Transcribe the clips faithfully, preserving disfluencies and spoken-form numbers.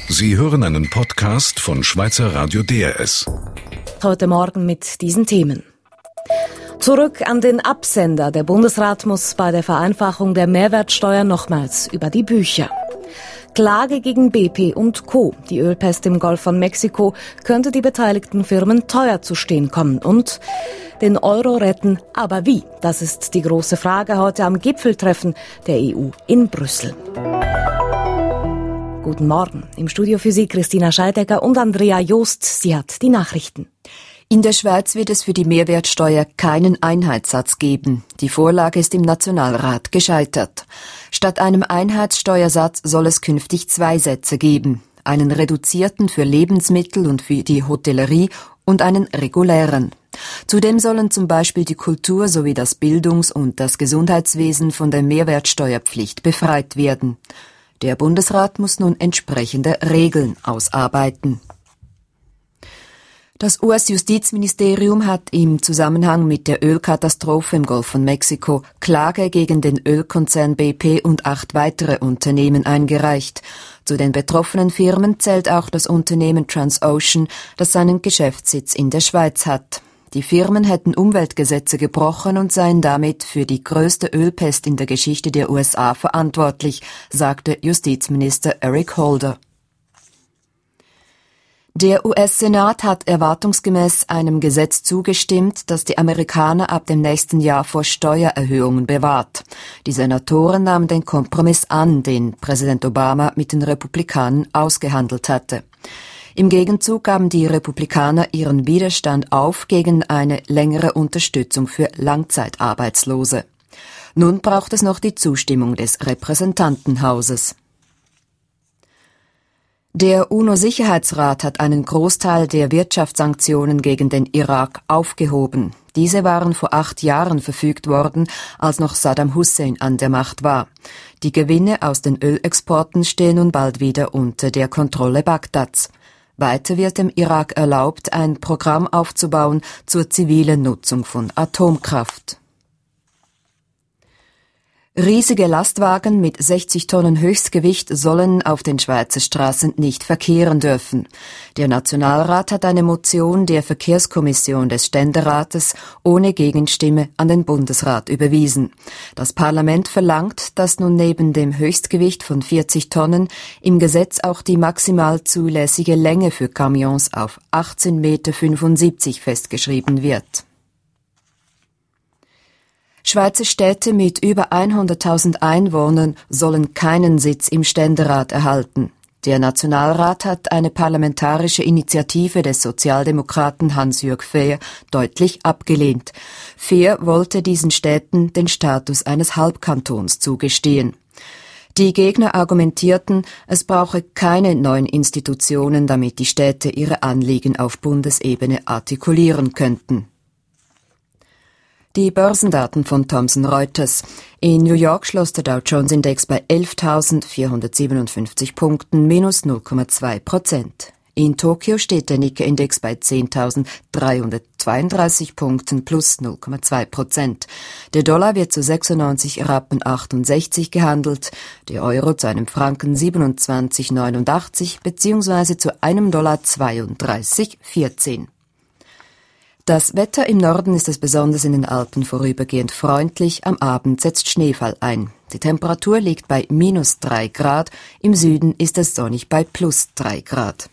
Sie hören einen Podcast von Schweizer Radio D R S. Heute Morgen mit diesen Themen. Zurück an den Absender. Der Bundesrat muss bei der Vereinfachung der Mehrwertsteuer nochmals über die Bücher. Klage gegen B P und Co. Die Ölpest im Golf von Mexiko könnte die beteiligten Firmen teuer zu stehen kommen. Und den Euro retten, aber wie? Das ist die große Frage heute am Gipfeltreffen der E U in Brüssel. Guten Morgen. Im Studio für Sie Christina Scheidecker und Andrea Joost. Sie hat die Nachrichten. In der Schweiz wird es für die Mehrwertsteuer keinen Einheitssatz geben. Die Vorlage ist im Nationalrat gescheitert. Statt einem Einheitssteuersatz soll es künftig zwei Sätze geben. Einen reduzierten für Lebensmittel und für die Hotellerie und einen regulären. Zudem sollen zum Beispiel die Kultur sowie das Bildungs- und das Gesundheitswesen von der Mehrwertsteuerpflicht befreit werden. Der Bundesrat muss nun entsprechende Regeln ausarbeiten. Das U S-Justizministerium hat im Zusammenhang mit der Ölkatastrophe im Golf von Mexiko Klage gegen den Ölkonzern B P und acht weitere Unternehmen eingereicht. Zu den betroffenen Firmen zählt auch das Unternehmen Transocean, das seinen Geschäftssitz in der Schweiz hat. Die Firmen hätten Umweltgesetze gebrochen und seien damit für die größte Ölpest in der Geschichte der U S A verantwortlich, sagte Justizminister Eric Holder. Der U S-Senat hat erwartungsgemäß einem Gesetz zugestimmt, das die Amerikaner ab dem nächsten Jahr vor Steuererhöhungen bewahrt. Die Senatoren nahmen den Kompromiss an, den Präsident Obama mit den Republikanern ausgehandelt hatte. Im Gegenzug gaben die Republikaner ihren Widerstand auf gegen eine längere Unterstützung für Langzeitarbeitslose. Nun braucht es noch die Zustimmung des Repräsentantenhauses. Der UNO-Sicherheitsrat hat einen Großteil der Wirtschaftssanktionen gegen den Irak aufgehoben. Diese waren vor acht Jahren verfügt worden, als noch Saddam Hussein an der Macht war. Die Gewinne aus den Ölexporten stehen nun bald wieder unter der Kontrolle Bagdads. Weiter wird dem Irak erlaubt, ein Programm aufzubauen zur zivilen Nutzung von Atomkraft. Riesige Lastwagen mit sechzig Tonnen Höchstgewicht sollen auf den Schweizer Straßen nicht verkehren dürfen. Der Nationalrat hat eine Motion der Verkehrskommission des Ständerates ohne Gegenstimme an den Bundesrat überwiesen. Das Parlament verlangt, dass nun neben dem Höchstgewicht von vierzig Tonnen im Gesetz auch die maximal zulässige Länge für Camions auf achtzehn Meter fünfundsiebzig festgeschrieben wird. Schweizer Städte mit über hunderttausend Einwohnern sollen keinen Sitz im Ständerat erhalten. Der Nationalrat hat eine parlamentarische Initiative des Sozialdemokraten Hans-Jürg Fehr deutlich abgelehnt. Fehr wollte diesen Städten den Status eines Halbkantons zugestehen. Die Gegner argumentierten, es brauche keine neuen Institutionen, damit die Städte ihre Anliegen auf Bundesebene artikulieren könnten. Die Börsendaten von Thomson Reuters. In New York schloss der Dow Jones Index bei elftausendvierhundertsiebenundfünfzig Punkten, minus null Komma zwei Prozent. In Tokio steht der Nikkei-Index bei zehntausenddreihundertzweiunddreißig Punkten, plus null Komma zwei Prozent. Der Dollar wird zu sechsundneunzig Rappen achtundsechzig gehandelt, der Euro zu einem Franken siebenundzwanzig neunundachtzig beziehungsweise zu einem Dollar zweiunddreißig vierzehn. Das Wetter im Norden ist es besonders in den Alpen vorübergehend freundlich, am Abend setzt Schneefall ein. Die Temperatur liegt bei minus drei Grad, im Süden ist es sonnig bei plus drei Grad.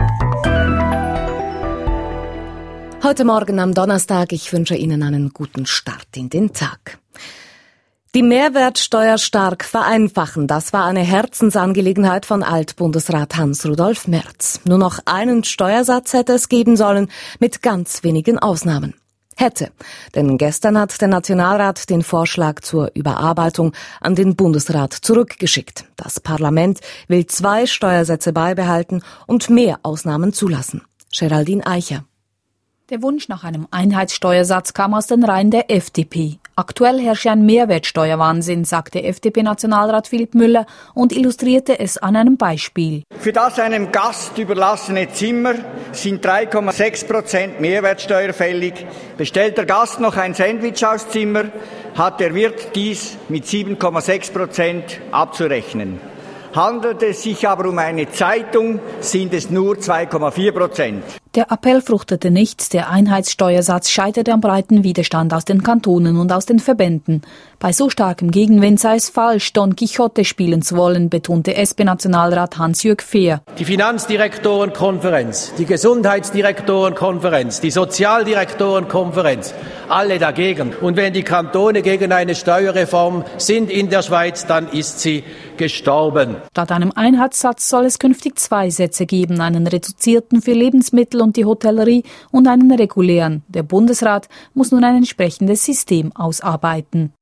Heute Morgen am Donnerstag, ich wünsche Ihnen einen guten Start in den Tag. Die Mehrwertsteuer stark vereinfachen, das war eine Herzensangelegenheit von Altbundesrat Hans-Rudolf Merz. Nur noch einen Steuersatz hätte es geben sollen, mit ganz wenigen Ausnahmen. Hätte, denn gestern hat der Nationalrat den Vorschlag zur Überarbeitung an den Bundesrat zurückgeschickt. Das Parlament will zwei Steuersätze beibehalten und mehr Ausnahmen zulassen. Geraldine Eicher. Der Wunsch nach einem Einheitssteuersatz kam aus den Reihen der F D P. Aktuell herrsche ein Mehrwertsteuerwahnsinn, sagte F D P-Nationalrat Philipp Müller und illustrierte es an einem Beispiel. Für das einem Gast überlassene Zimmer sind drei Komma sechs Prozent Mehrwertsteuer fällig. Bestellt der Gast noch ein Sandwich aus Zimmer, hat der Wirt dies mit sieben Komma sechs Prozent abzurechnen. Handelt es sich aber um eine Zeitung, sind es nur zwei Komma vier Prozent. Der Appell fruchtete nichts, der Einheitssteuersatz scheiterte am breiten Widerstand aus den Kantonen und aus den Verbänden. Bei so starkem Gegenwind sei es falsch, Don Quixote spielen zu wollen, betonte S P-Nationalrat Hans-Jürg Fehr. Die Finanzdirektorenkonferenz, die Gesundheitsdirektorenkonferenz, die Sozialdirektorenkonferenz, alle dagegen. Und wenn die Kantone gegen eine Steuerreform sind in der Schweiz, dann ist sie gestorben. Statt einem Einheitssatz soll es künftig zwei Sätze geben, einen reduzierten für Lebensmittel und die Hotellerie und einen regulären. Der Bundesrat muss nun ein entsprechendes System ausarbeiten.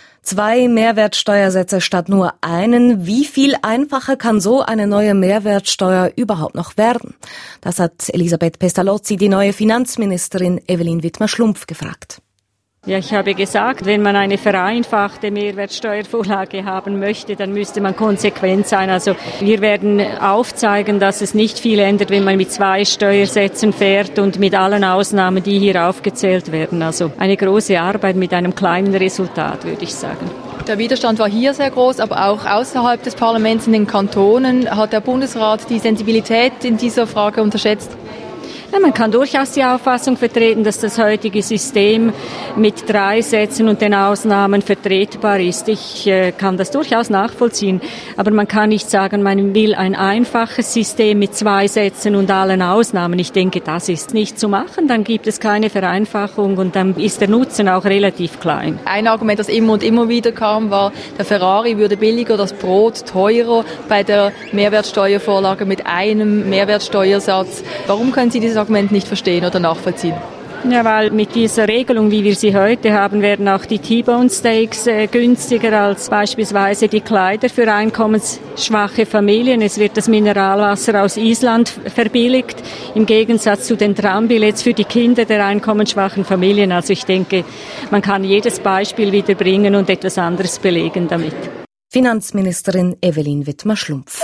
Zwei Mehrwertsteuersätze statt nur einen. Wie viel einfacher kann so eine neue Mehrwertsteuer überhaupt noch werden? Das hat Elisabeth Pestalozzi, die neue Finanzministerin Evelyn Widmer-Schlumpf, gefragt. Ja, ich habe gesagt, wenn man eine vereinfachte Mehrwertsteuervorlage haben möchte, dann müsste man konsequent sein. Also wir werden aufzeigen, dass es nicht viel ändert, wenn man mit zwei Steuersätzen fährt und mit allen Ausnahmen, die hier aufgezählt werden. Also eine große Arbeit mit einem kleinen Resultat, würde ich sagen. Der Widerstand war hier sehr groß, aber auch außerhalb des Parlaments in den Kantonen. Hat der Bundesrat die Sensibilität in dieser Frage unterschätzt? Ja, man kann durchaus die Auffassung vertreten, dass das heutige System mit drei Sätzen und den Ausnahmen vertretbar ist. Ich äh, kann das durchaus nachvollziehen, aber man kann nicht sagen, man will ein einfaches System mit zwei Sätzen und allen Ausnahmen. Ich denke, das ist nicht zu machen. Dann gibt es keine Vereinfachung und dann ist der Nutzen auch relativ klein. Ein Argument, das immer und immer wieder kam, war, der Ferrari würde billiger, das Brot teurer bei der Mehrwertsteuervorlage mit einem Mehrwertsteuersatz. Warum können Sie dieses Argument nicht verstehen oder nachvollziehen? Ja, weil mit dieser Regelung, wie wir sie heute haben, werden auch die T-Bone Steaks äh, günstiger als beispielsweise die Kleider für einkommensschwache Familien. Es wird das Mineralwasser aus Island verbilligt, im Gegensatz zu den Trambillets für die Kinder der einkommensschwachen Familien. Also ich denke, man kann jedes Beispiel wieder bringen und etwas anderes belegen damit. Finanzministerin Evelyn Widmer-Schlumpf.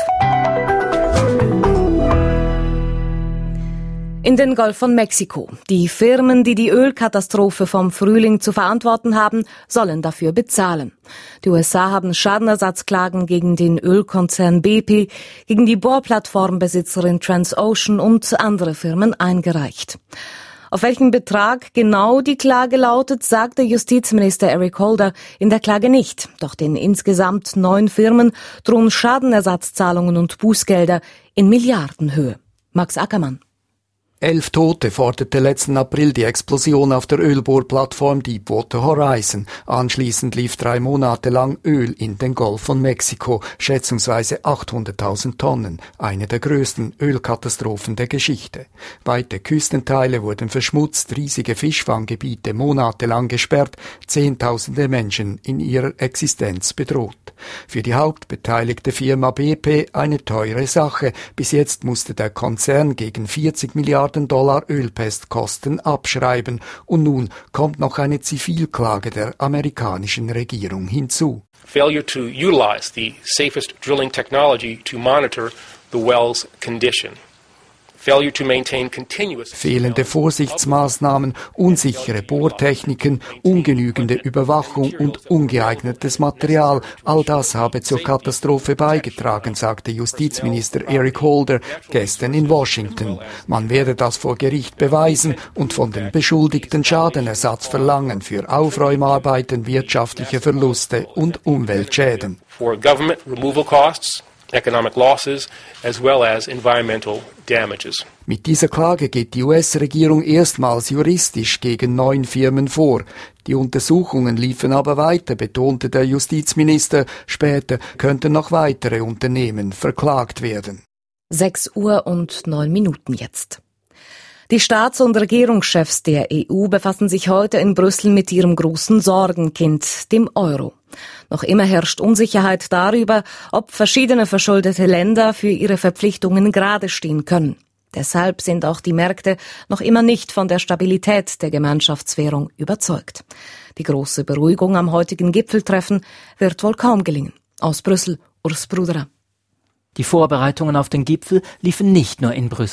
In den Golf von Mexiko. Die Firmen, die die Ölkatastrophe vom Frühling zu verantworten haben, sollen dafür bezahlen. Die U S A haben Schadenersatzklagen gegen den Ölkonzern B P, gegen die Bohrplattformbesitzerin Transocean und andere Firmen eingereicht. Auf welchen Betrag genau die Klage lautet, sagte Justizminister Eric Holder in der Klage nicht. Doch den insgesamt neun Firmen drohen Schadenersatzzahlungen und Bußgelder in Milliardenhöhe. Max Ackermann. Elf Tote forderte letzten April die Explosion auf der Ölbohrplattform Deepwater Horizon. Anschließend lief drei Monate lang Öl in den Golf von Mexiko, schätzungsweise achthunderttausend Tonnen, eine der größten Ölkatastrophen der Geschichte. Weite Küstenteile wurden verschmutzt, riesige Fischfanggebiete monatelang gesperrt, Zehntausende Menschen in ihrer Existenz bedroht. Für die hauptbeteiligte Firma B P eine teure Sache. Bis jetzt musste der Konzern gegen vierzig Milliarden Dollar Ölpestkosten abschreiben und nun kommt noch eine Zivilklage der amerikanischen Regierung hinzu. Failure to utilize the safest drilling technology to monitor the well's condition. Fehlende Vorsichtsmaßnahmen, unsichere Bohrtechniken, ungenügende Überwachung und ungeeignetes Material, all das habe zur Katastrophe beigetragen, sagte Justizminister Eric Holder gestern in Washington. Man werde das vor Gericht beweisen und von den Beschuldigten Schadenersatz verlangen für Aufräumarbeiten, wirtschaftliche Verluste und Umweltschäden. For government removal costs, economic losses, as well as environmental damages. Mit dieser Klage geht die U S-Regierung erstmals juristisch gegen neun Firmen vor. Die Untersuchungen liefen aber weiter, betonte der Justizminister. Später könnten noch weitere Unternehmen verklagt werden. sechs Uhr und neun Minuten jetzt. Die Staats- und Regierungschefs der E U befassen sich heute in Brüssel mit ihrem großen Sorgenkind, dem Euro. Noch immer herrscht Unsicherheit darüber, ob verschiedene verschuldete Länder für ihre Verpflichtungen gerade stehen können. Deshalb sind auch die Märkte noch immer nicht von der Stabilität der Gemeinschaftswährung überzeugt. Die große Beruhigung am heutigen Gipfeltreffen wird wohl kaum gelingen. Aus Brüssel, Urs Bruderer. Die Vorbereitungen auf den Gipfel liefen nicht nur in Brüssel.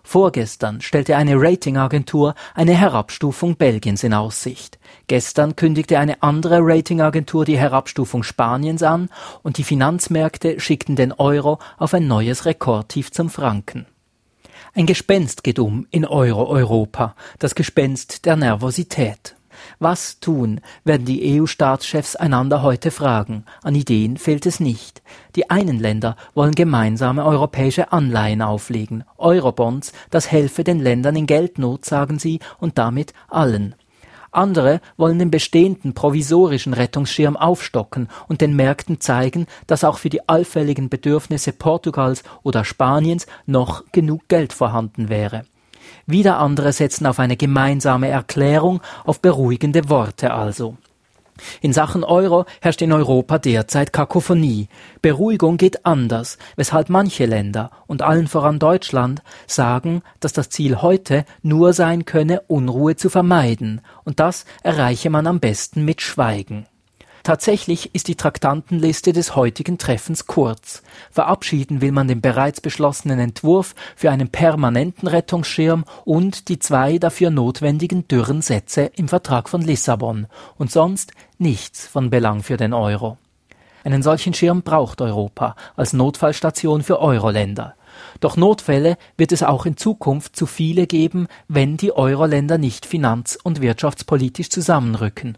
Vorgestern stellte eine Ratingagentur eine Herabstufung Belgiens in Aussicht. Gestern kündigte eine andere Ratingagentur die Herabstufung Spaniens an und die Finanzmärkte schickten den Euro auf ein neues Rekordtief zum Franken. Ein Gespenst geht um in Euro-Europa, das Gespenst der Nervosität. Was tun, werden die E U-Staatschefs einander heute fragen. An Ideen fehlt es nicht. Die einen Länder wollen gemeinsame europäische Anleihen auflegen. Eurobonds, das helfe den Ländern in Geldnot, sagen sie, und damit allen. Andere wollen den bestehenden provisorischen Rettungsschirm aufstocken und den Märkten zeigen, dass auch für die allfälligen Bedürfnisse Portugals oder Spaniens noch genug Geld vorhanden wäre. Wieder andere setzen auf eine gemeinsame Erklärung, auf beruhigende Worte also. In Sachen Euro herrscht in Europa derzeit Kakophonie. Beruhigung geht anders, weshalb manche Länder, und allen voran Deutschland, sagen, dass das Ziel heute nur sein könne, Unruhe zu vermeiden, und das erreiche man am besten mit Schweigen. Tatsächlich ist die Traktantenliste des heutigen Treffens kurz. Verabschieden will man den bereits beschlossenen Entwurf für einen permanenten Rettungsschirm und die zwei dafür notwendigen dürren Sätze im Vertrag von Lissabon und sonst nichts von Belang für den Euro. Einen solchen Schirm braucht Europa als Notfallstation für Euro-Länder. Doch Notfälle wird es auch in Zukunft zu viele geben, wenn die Euro-Länder nicht finanz- und wirtschaftspolitisch zusammenrücken.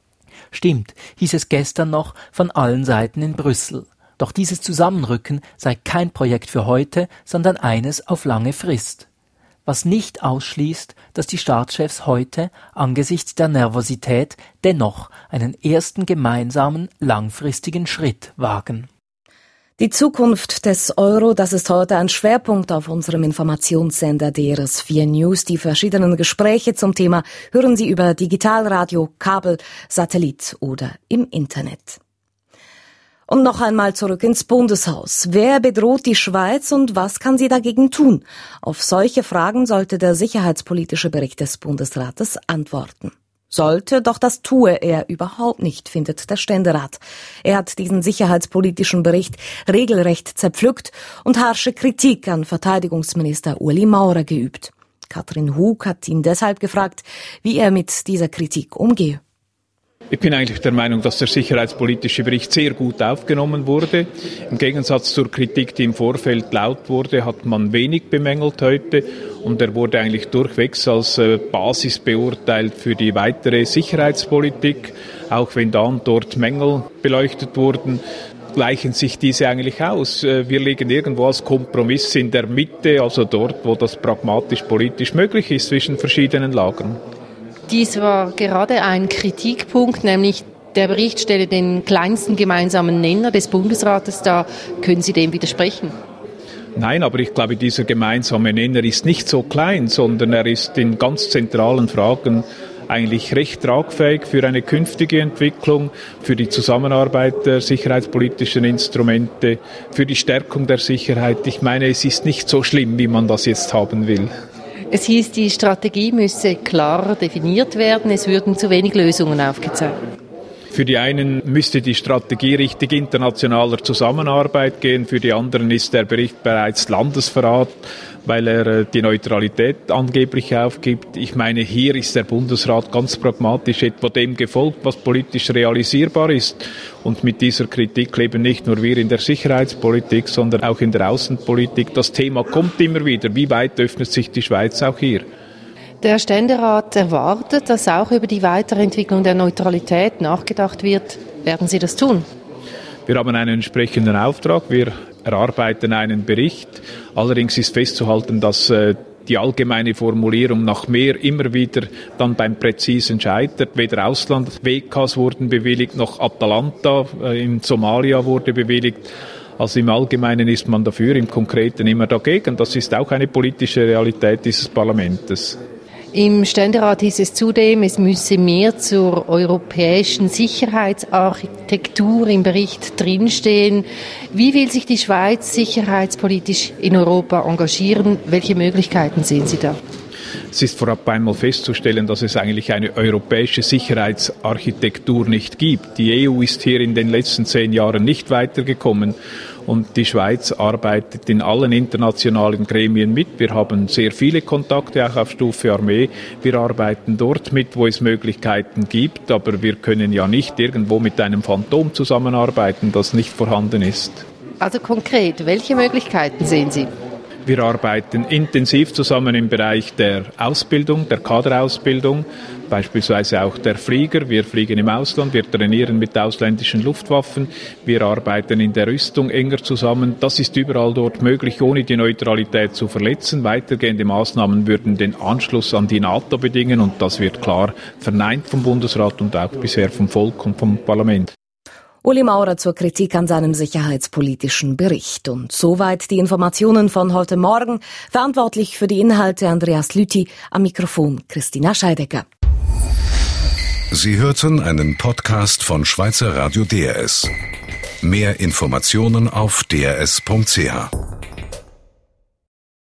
Stimmt, hieß es gestern noch von allen Seiten in Brüssel. Doch dieses Zusammenrücken sei kein Projekt für heute, sondern eines auf lange Frist. Was nicht ausschließt, dass die Staatschefs heute angesichts der Nervosität dennoch einen ersten gemeinsamen, langfristigen Schritt wagen. Die Zukunft des Euro, das ist heute ein Schwerpunkt auf unserem Informationssender D R S vier News. Die verschiedenen Gespräche zum Thema hören Sie über Digitalradio, Kabel, Satellit oder im Internet. Und noch einmal zurück ins Bundeshaus. Wer bedroht die Schweiz und was kann sie dagegen tun? Auf solche Fragen sollte der sicherheitspolitische Bericht des Bundesrates antworten. Sollte, doch das tue er überhaupt nicht, findet der Ständerat. Er hat diesen sicherheitspolitischen Bericht regelrecht zerpflückt und harsche Kritik an Verteidigungsminister Ueli Maurer geübt. Katrin Hug hat ihn deshalb gefragt, wie er mit dieser Kritik umgehe. Ich bin eigentlich der Meinung, dass der sicherheitspolitische Bericht sehr gut aufgenommen wurde. Im Gegensatz zur Kritik, die im Vorfeld laut wurde, hat man wenig bemängelt heute. Und er wurde eigentlich durchwegs als Basis beurteilt für die weitere Sicherheitspolitik. Auch wenn da und dort Mängel beleuchtet wurden, gleichen sich diese eigentlich aus. Wir liegen irgendwo als Kompromiss in der Mitte, also dort, wo das pragmatisch-politisch möglich ist zwischen verschiedenen Lagern. Dies war gerade ein Kritikpunkt, nämlich der Bericht stelle den kleinsten gemeinsamen Nenner des Bundesrates dar. Können Sie dem widersprechen? Nein, aber ich glaube, dieser gemeinsame Nenner ist nicht so klein, sondern er ist in ganz zentralen Fragen eigentlich recht tragfähig für eine künftige Entwicklung, für die Zusammenarbeit der sicherheitspolitischen Instrumente, für die Stärkung der Sicherheit. Ich meine, es ist nicht so schlimm, wie man das jetzt haben will. Es hieß, die Strategie müsse klarer definiert werden, es würden zu wenig Lösungen aufgezeigt. Für die einen müsste die Strategie richtig internationaler Zusammenarbeit gehen, für die anderen ist der Bericht bereits Landesverrat, weil er die Neutralität angeblich aufgibt. Ich meine, hier ist der Bundesrat ganz pragmatisch etwa dem gefolgt, was politisch realisierbar ist. Und mit dieser Kritik leben nicht nur wir in der Sicherheitspolitik, sondern auch in der Außenpolitik. Das Thema kommt immer wieder. Wie weit öffnet sich die Schweiz auch hier? Der Ständerat erwartet, dass auch über die Weiterentwicklung der Neutralität nachgedacht wird. Werden Sie das tun? Wir haben einen entsprechenden Auftrag. Wir erarbeiten einen Bericht. Allerdings ist festzuhalten, dass äh, die allgemeine Formulierung nach mehr immer wieder dann beim Präzisen scheitert. Weder Ausland-W Ks wurden bewilligt, noch Atalanta äh, in Somalia wurde bewilligt. Also im Allgemeinen ist man dafür, im Konkreten immer dagegen. Das ist auch eine politische Realität dieses Parlaments. Im Ständerat hieß es zudem, es müsse mehr zur europäischen Sicherheitsarchitektur im Bericht drinstehen. Wie will sich die Schweiz sicherheitspolitisch in Europa engagieren? Welche Möglichkeiten sehen Sie da? Es ist vorab einmal festzustellen, dass es eigentlich eine europäische Sicherheitsarchitektur nicht gibt. Die E U ist hier in den letzten zehn Jahren nicht weitergekommen. und die Schweiz arbeitet in allen internationalen Gremien mit. Wir haben sehr viele Kontakte auch auf Stufe Armee. Wir arbeiten dort mit, wo es Möglichkeiten gibt, aber wir können ja nicht irgendwo mit einem Phantom zusammenarbeiten, das nicht vorhanden ist. Also konkret, welche Möglichkeiten sehen Sie? Wir arbeiten intensiv zusammen im Bereich der Ausbildung, der Kaderausbildung, beispielsweise auch der Flieger. Wir fliegen im Ausland, wir trainieren mit ausländischen Luftwaffen, wir arbeiten in der Rüstung enger zusammen. Das ist überall dort möglich, ohne die Neutralität zu verletzen. Weitergehende Maßnahmen würden den Anschluss an die NATO bedingen und das wird klar verneint vom Bundesrat und auch bisher vom Volk und vom Parlament. Uli Maurer zur Kritik an seinem sicherheitspolitischen Bericht. Und soweit die Informationen von heute Morgen. Verantwortlich für die Inhalte Andreas Lüthi, am Mikrofon Christina Scheidecker. Sie hörten einen Podcast von Schweizer Radio D R S. Mehr Informationen auf d r s punkt c h.